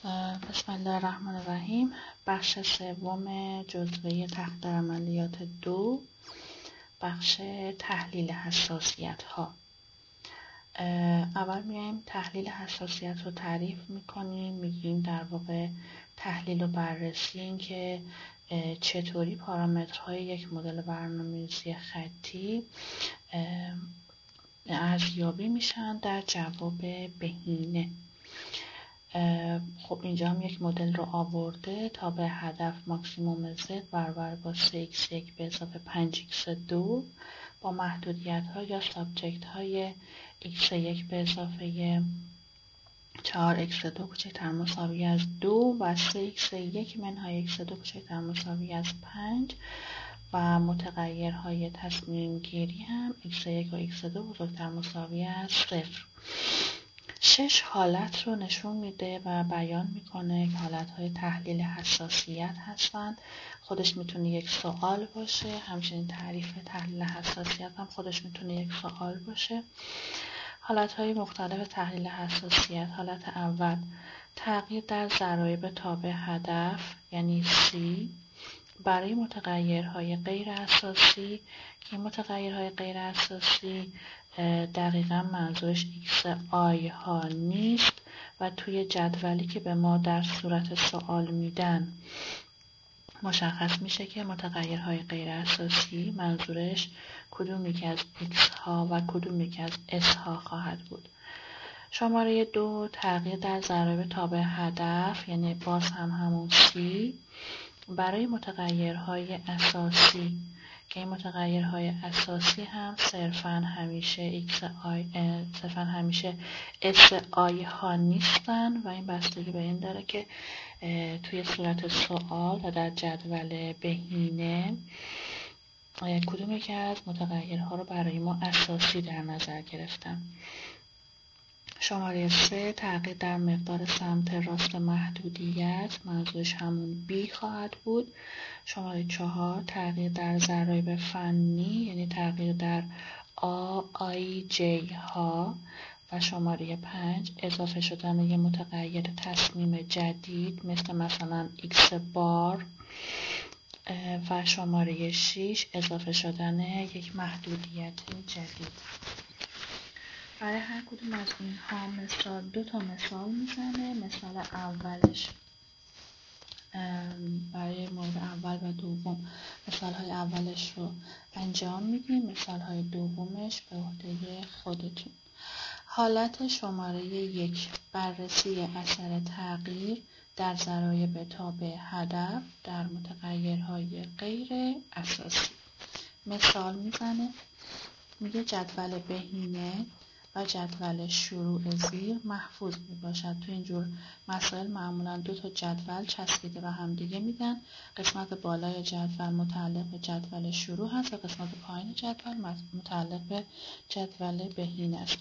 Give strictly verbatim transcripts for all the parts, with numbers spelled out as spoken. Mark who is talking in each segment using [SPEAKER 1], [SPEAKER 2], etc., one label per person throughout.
[SPEAKER 1] بسم الله الرحمن الرحیم. بخش سوم جزوه تحت عملیات دو، بخش تحلیل حساسیت ها. اول میایم تحلیل حساسیت رو تعریف میکنیم، میگیم در واقع تحلیل و بررسی این که چطوری پارامترهای یک مدل برنامه‌ریزی خطی ارزیابی میشن در جواب بهینه. خب اینجا هم یک مدل رو آورده تا به هدف ماکسیموم زد برابر با سه ایکس یک به اضافه پنج ایکس دو با محدودیت ها یا سابجکت های ایکس یک به اضافه چهار ایکس دو کوچکتر مساوی از دو و سه ایکس یک منهای ایکس دو کوچکتر مساوی از پنج و متغیرهای تصمیم گیری هم ایکس یک و ایکس دو بزرگتر مساوی از صفر. شش حالت رو نشون میده و بیان میکنه که حالتهای تحلیل حساسیت هستند. خودش میتونه یک سوال باشه، همچنین تعریف تحلیل حساسیت هم خودش میتونه یک سوال باشه. حالتهای مختلف تحلیل حساسیت: حالت اول تغییر در ضرایب تابع هدف یعنی C برای متغیرهای غیر اساسی که متغیرهای غیر اساسی دقیقا منظورش ایکس آی ها نیست و توی جدولی که به ما در صورت سوال میدن مشخص میشه که متغیرهای غیر اساسی منظورش کدوم یکی از ایکس ها و کدوم یکی از اس ها خواهد بود. شماره دو تغییر در ضرایب تابع هدف یعنی باز هم همون C برای متغیرهای اساسی که این متغیرهای اساسی هم صرفاً همیشه ایکس آی صرفاً همیشه اس آی ها نیستن و این بستگی به این داره که توی صورت سوال و در جدول بهینه کدوم یکی از متغیرها رو برای ما اساسی در نظر گرفتن. شماره سه تغییر در مقدار سمت راست محدودیت منظورش همون B خواهد بود. شماره چهار تغییر در ضرایب فنی یعنی تغییر در آ آی جی ها و شماره پنج اضافه شدن یه متغیر تصمیم جدید مثل مثلا ایکس بار و شماره شش اضافه شدن یک محدودیت جدید. برای هر کدوم از اینها مثال دو تا مثال میزنه. مثال اولش برای مورد اول و دوم مثال های اولش رو انجام میدیم، مثال های دومش به عهده خودتون. حالت شماره یک بررسی اثر تغییر در ضرایب تابع هدف در متغیرهای غیر اساسی. مثال میزنه، میگه جدول بهینه و جدول شروع زیر محفوظ می باشد. تو اینجور مسائل معمولا دو تا جدول چسبیده و همدیگه میدن. قسمت بالای جدول متعلق به جدول شروع هست و قسمت پایین جدول متعلق به جدول بهینه است.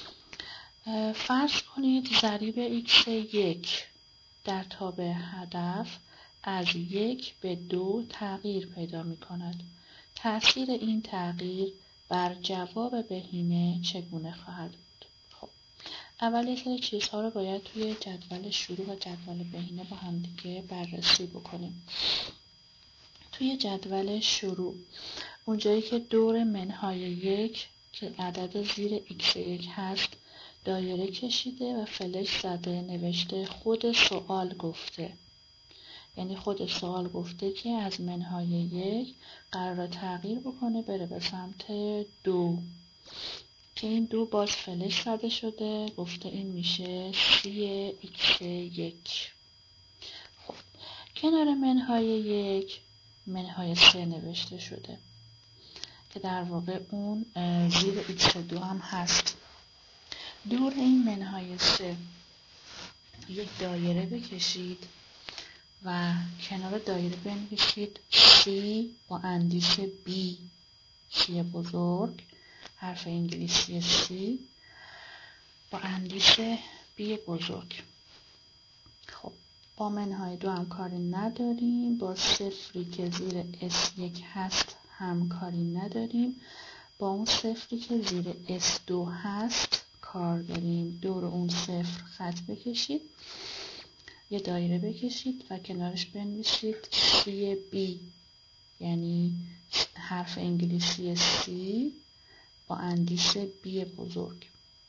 [SPEAKER 1] فرض کنید ضریب ایکس یک در تابع هدف از یک به دو تغییر پیدا می کند. تأثیر این تغییر بر جواب بهینه چگونه خواهد بود؟ خب اول یه سری چیزها رو باید توی جدول شروع و جدول بهینه با همدیگه بررسی بکنیم. توی جدول شروع اونجایی که دور منهای یک که عدد زیر ایکس یک هست دایره کشیده و فلش زده، نوشته خود سوال گفته، یعنی خود سوال گفته که از منهای یک قرار تغییر بکنه بره به سمت دو که این دو باز فلش زده شده، گفته این میشه سی ایکس یک. خب کنار منهای یک منهای سه نوشته شده که در واقع اون زیر ایکس دو هم هست. دور این منهای سه یک دایره بکشید و کنار دایره بنویسید C با اندیش B، C بزرگ، حرف انگلیسی C با اندیش B بزرگ. خب با منهای دو هم کاری نداریم، با صفری که زیر اس یک هست هم کاری نداریم، با اون صفری که زیر اس دو هست کار داریم. دور اون صفر خط بکشید یه دایره بکشید و کنارش بنویسید سی بی، یعنی حرف انگلیسی سی با اندیس بی بزرگ.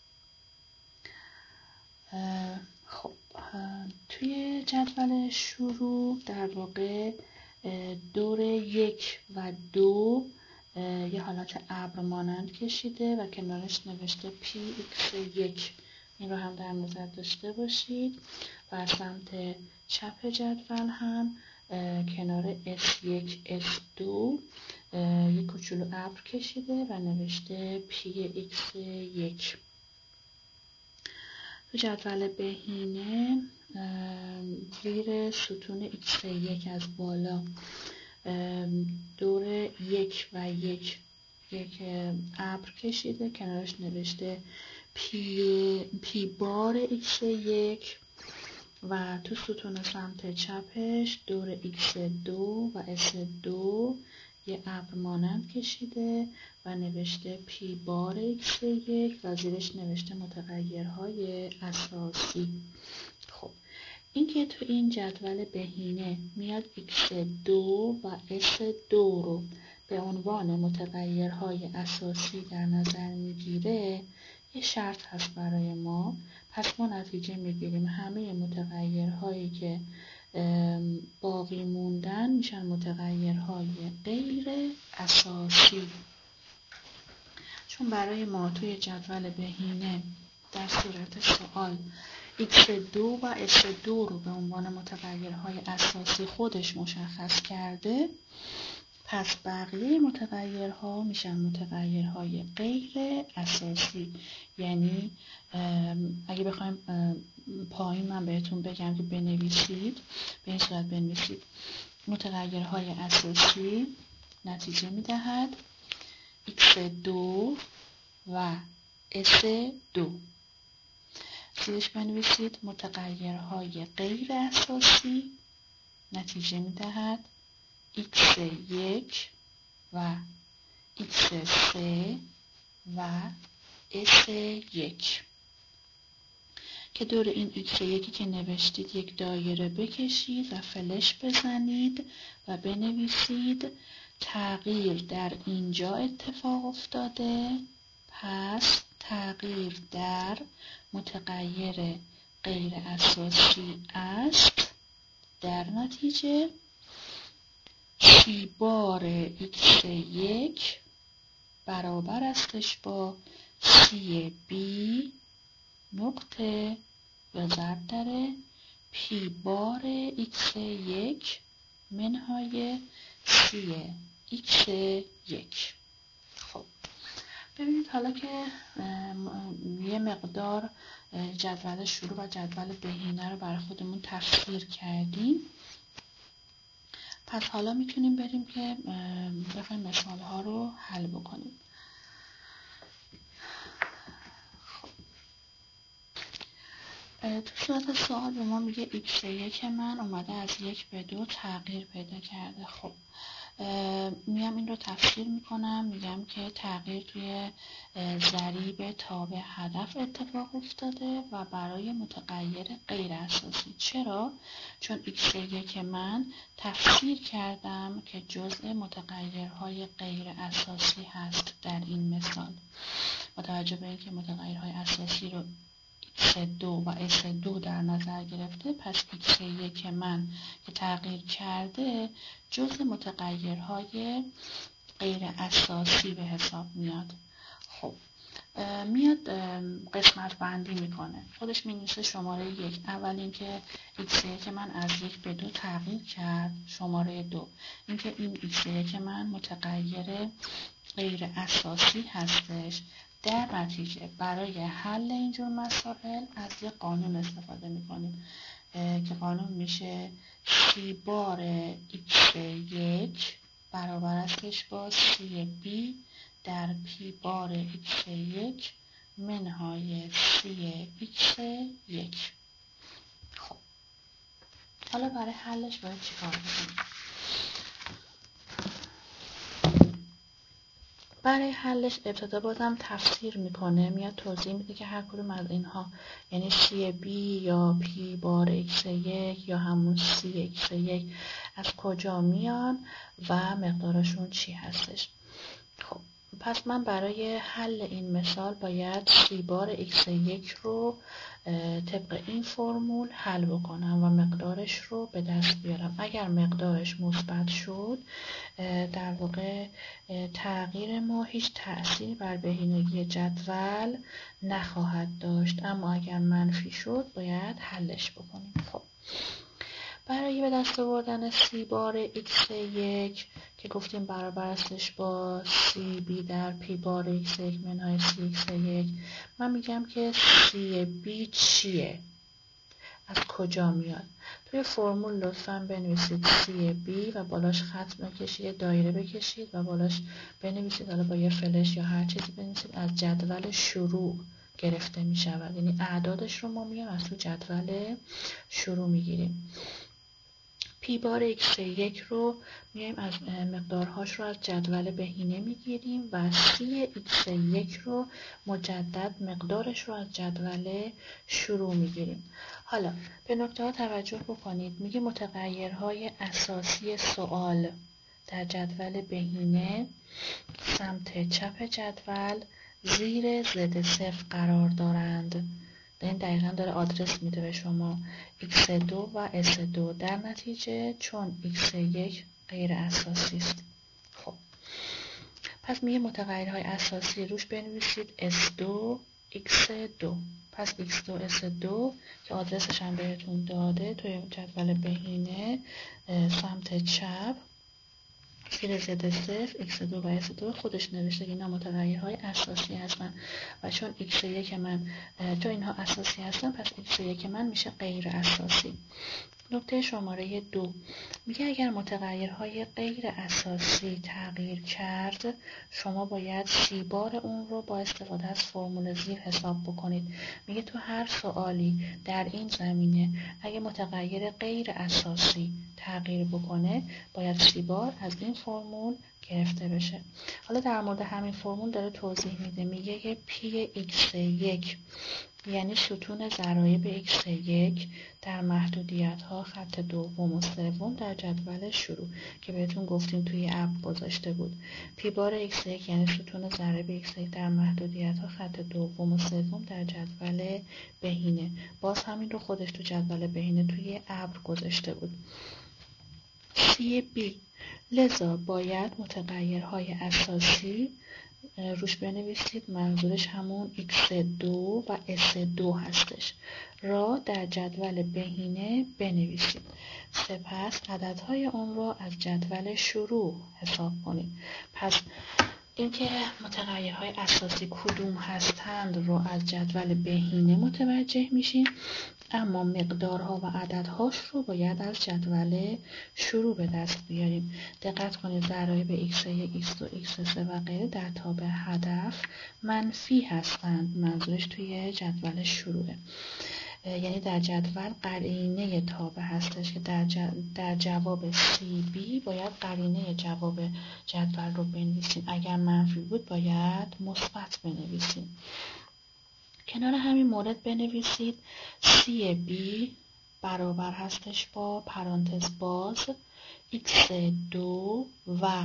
[SPEAKER 1] خب توی جدول شروع در واقع دور یک و دو یه حالت ابر مانند کشیده و کنارش نوشته پی ایکس یک. این رو هم در نظر داشته باشید. و سمت چپ جدول هم کنار اس یک اس دو یک کوچولو ابر کشیده و نوشته پی ایکس یک. تو جدول بهینه زیر ستون ایکس یک از بالا دور یک و یک یک ابر کشیده، کنارش نوشته پی, پی بار ایکس یک و تو ستون سمت چپش دور ایکس دو و اس دو یه ابر مانند کشیده و نوشته پی بار ایکس یک و زیرش نوشته متغیرهای اساسی. خب این که تو این جدول بهینه میاد ایکس دو و اس دو رو به عنوان متغیرهای اساسی در نظر میگیره، یه شرط هست برای ما. پس ما نتیجه میگیریم همه متغیرهایی که باقی موندن میشن متغیرهای غیر اساسی. چون برای ما توی جدول بهینه در صورت سوال ایکس دو و اس دو رو به عنوان متغیرهای اساسی خودش مشخص کرده، پس بقیه متغیرها میشن متغیرهای غیر اساسی. یعنی اگه بخوایم پایین من بهتون بگم که بنویسید، به این صورت بنویسید متغیرهای اساسی نتیجه میدهد ایکس دو و اس دو. زیرش بنویسید متغیرهای غیر اساسی نتیجه میدهد ایکس یک و ایکس سه و اس یک. که دور این ایکس یکی که نوشتید یک دایره بکشید و فلش بزنید و بنویسید تغییر در اینجا اتفاق افتاده، پس تغییر در متغیر غیر اساسی است. در نتیجه سی بار ایکس یک برابر استش با سی بی نقطه یا ضرب در پی بار ایکس یک منهای سی ایکس یک. خب ببینید حالا که یه مقدار جدول شروع و جدول بهینه رو برای خودمون تفسیر کردیم، پس حالا میتونیم بریم که بخوایم مثال ها رو حل بکنیم. تو صورت سوال به ما میگه ایکس یک من اومده از یک به دو تغییر پیدا کرده. خب میام این رو تفسیر میکنم، میگم که تغییر توی ضریب تابع هدف اتفاق افتاده و برای متغیر غیر اساسی. چرا؟ چون ایکس یک من تفسیر کردم که جزء متغیرهای غیر اساسی هست در این مثال. متوجه به اینکه متغیرهای اساسی رو ایکس دو و اس دو در نظر گرفته، پس ایکس یک من که تغییر کرده جزء متغیرهای غیر اساسی به حساب میاد. خب میاد قسمت بندی میکنه، خودش مینویسه شماره یک. اول اینکه ایکس یک من از یک به دو تغییر کرد، شماره دو اینکه این ایکس یک من متغیر غیر اساسی هستش. در نتیجه برای حل اینجور مسائل از یک قانون استفاده میکنیم که قانون میشه سی بار ایکس یک برابر استش با سی بی در پی بار ایکس یک منهای سی ایکس یک. خب حالا برای حلش باید چی کار بکنیم؟ برای حلش ابتدا بازم تفسیر میکنه، میاد توضیح میده که هر کدوم از اینها یعنی سی بی یا پی بار ایکس یک یا همون سی ایکس یک از کجا میان و مقدارشون چی هستش. خب پس من برای حل این مثال باید سی بار ایکس یک رو طبق این فرمول حل بکنم و مقدارش رو به دست بیارم. اگر مقدارش مثبت شد در واقع تغییر ما هیچ تأثیر بر بهینگی جدول نخواهد داشت، اما اگر منفی شد باید حلش بکنیم. خب برای به دست آوردن سی بار ایکس یک که گفتیم برابر استش با سی بی در پی بار ایکس یک منهای سی ایکس یک، من میگم که سی بی چیه؟ از کجا میاد؟ توی فرمول لطفاً بنویسید سی بی و بالاش خط بکشید، دایره بکشید و بالاش بنویسید، حالا با یه فلش یا هر چیزی بنویسید از جدول شروع گرفته می شود. یعنی اعدادش رو ما میایم از تو جدول شروع میگیریم. پی بار ایکس یک رو میایم از مقدارهاش رو از جدول بهینه میگیریم و سی ایکس یک رو مجدد مقدارش رو از جدول شروع میگیریم. حالا به نکته ها توجه بکنید. میگه متغیرهای اساسی سوال در جدول بهینه سمت چپ جدول زیر ضد صفر قرار دارند. این دقیقا داره آدرس میده به شما ایکس دو و اس دو. در نتیجه چون ایکس یک غیر اساسی است. خب پس میگه متغیرهای اساسی روش بنویسید اس دو ایکس دو. پس ایکس دو اس دو که آدرسش هم بهتون داده توی جدول بهینه سمت چپ زیر ضد صفر ایکس دو و اس دو خودش نوشته که اینا متغیرهای اساسی هستن و چون ایکس یک من چون اینها اساسی هستن پس ایکس یک من میشه غیر اساسی. نکته شماره دو میگه اگر متغیرهای غیر اساسی تغییر کرد شما باید سی بار اون رو با استفاده از فرمول زیر حساب بکنید. میگه تو هر سوالی در این زمینه اگه متغیر غیر اساسی تغییر بکنه باید سی بار از این فرمول گرفته بشه. حالا در مورد همین فرمول داره توضیح میده. میگه که پی ایکس یک یعنی ستون ضرایب ایکس یک در محدودیت ها خط دوم و سوم در جدول شروع که بهتون گفتیم توی اپ گذاشته بود. پی بار ایکس یک یعنی ستون ضرایب ایکس یک در محدودیت ها خط دوم و سوم در جدول بهینه. باز همین رو خودش تو جدول بهینه توی ابر گذاشته بود. سی بی لذا باید متغیرهای اساسی روش بنویسید، منظورش همون ایکس دو و اس دو هستش، را در جدول بهینه بنویسید. سپس عددهای اون را از جدول شروع حساب کنید. پس اینکه متغیرهای اساسی کدوم هستند رو از جدول بهینه متوجه میشیم، اما مقدارها و عددهاش رو باید از جدول شروع به دست بیاریم. دقت کنید ضرایب ایکس یک، ایکس دو، ایکس سه و غیره در تابع هدف منفی هستند. منظورش توی جدول شروعه. یعنی در جدول قرینه تابع هستش که در, در جواب سی بی باید قرینه جواب جدول رو بنویسیم. اگر منفی بود باید مثبت بنویسیم. کنار همین مورد بنویسید سی بی برابر هستش با پرانتز باز ایکس دو و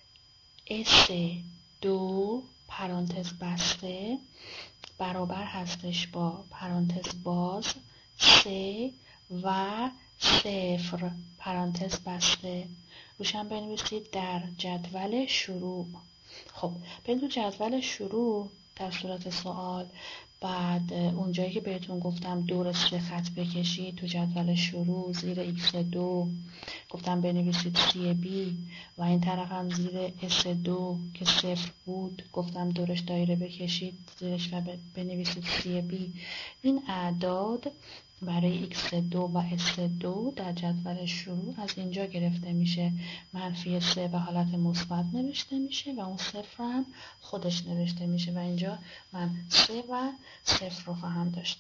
[SPEAKER 1] اس دو پرانتز بسته برابر هستش با پرانتز باز سه و صفر پرانتز بسته. روشن بنویسید در جدول شروع. خب بگو جدول شروع در صورت سوال بعد اونجایی که بهتون گفتم دور سه خط بکشید تو جدول شروع زیر ایکس دو گفتم بنویسید سی بی و این طرف هم زیر اس دو که صفر بود گفتم دورش دایره بکشید زیرش و بنویسید سی بی. این اعداد برای ایکس دو و اس دو در جدول شروع از اینجا گرفته میشه. منفی سه به حالت مثبت نوشته میشه و اون صفر هم خودش نوشته میشه و اینجا من سه و صفر رو خواهم داشت.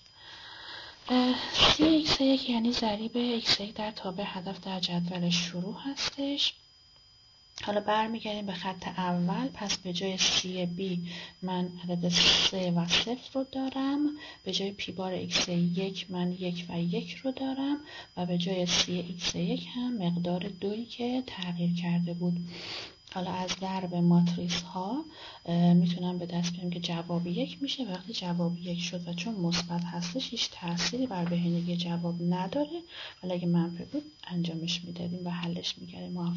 [SPEAKER 1] سی ایکس یک یعنی ضریب ایکس یک در تابع هدف در جدول شروع هستش حالا برمیگردیم به خط اول. پس به جای سی بی من عدد سه و صفر رو دارم، به جای پی بار ایکس یک من یک و یک رو دارم و به جای سی ایکس یک هم مقدار دویی که تغییر کرده بود. حالا از ضرب ماتریس ها میتونم به دست بیارم که جواب یک میشه. وقتی جواب یک شد و چون مثبت هستش هیچ تأثیری بر بهینگی جواب نداره، ولی اگه منفی بود انجامش میدادیم و حلش میکردیم.